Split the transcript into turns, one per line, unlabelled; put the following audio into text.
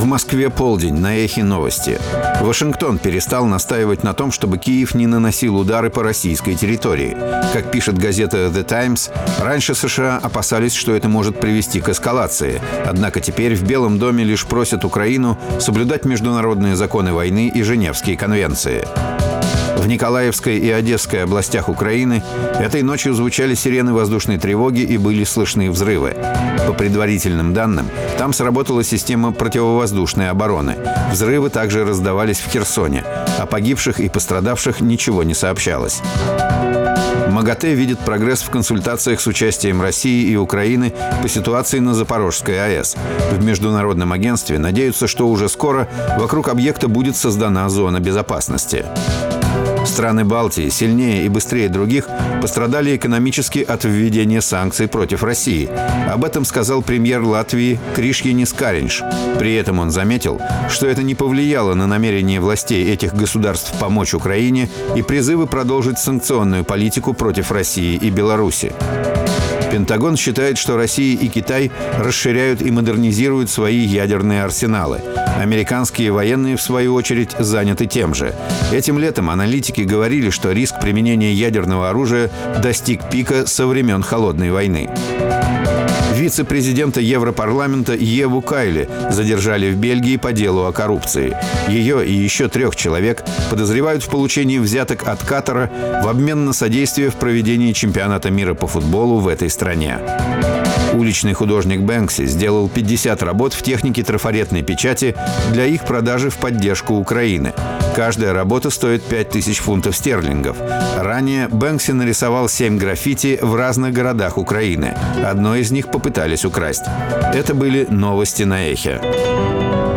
Москве полдень, на Эхе новости. Вашингтон перестал настаивать на том, чтобы Киев не наносил удары по российской территории. Как пишет газета The Times, раньше США опасались, что это может привести к эскалации. Однако теперь в Белом доме лишь просят Украину соблюдать международные законы войны и Женевские конвенции. В Николаевской и Одесской областях Украины этой ночью звучали сирены воздушной тревоги и были слышны взрывы. По предварительным данным, там сработала система противовоздушной обороны. Взрывы также раздавались в Херсоне. О погибших и пострадавших ничего не сообщалось. МАГАТЭ видит прогресс в консультациях с участием России и Украины по ситуации на Запорожской АЭС. В международном агентстве надеются, что уже скоро вокруг объекта будет создана зона безопасности. Страны Балтии сильнее и быстрее других пострадали экономически от введения санкций против России. Об этом сказал премьер Латвии Кришьянис Кариньш. При этом он заметил, что это не повлияло на намерение властей этих государств помочь Украине и призывы продолжить санкционную политику против России и Беларуси. Пентагон считает, что Россия и Китай расширяют и модернизируют свои ядерные арсеналы. Американские военные, в свою очередь, заняты тем же. Этим летом аналитики говорили, что риск применения ядерного оружия достиг пика со времен Холодной войны. Вице-президента Европарламента Еву Кайли задержали в Бельгии по делу о коррупции. Ее и еще 3 человек подозревают в получении взяток от Катара в обмен на содействие в проведении чемпионата мира по футболу в этой стране. Уличный художник Бэнкси сделал 50 работ в технике трафаретной печати для их продажи в поддержку Украины. Каждая работа стоит 5000 фунтов стерлингов. Ранее Бэнкси нарисовал 7 граффити в разных городах Украины. Одно из них попытались украсть. Это были новости на Эхе.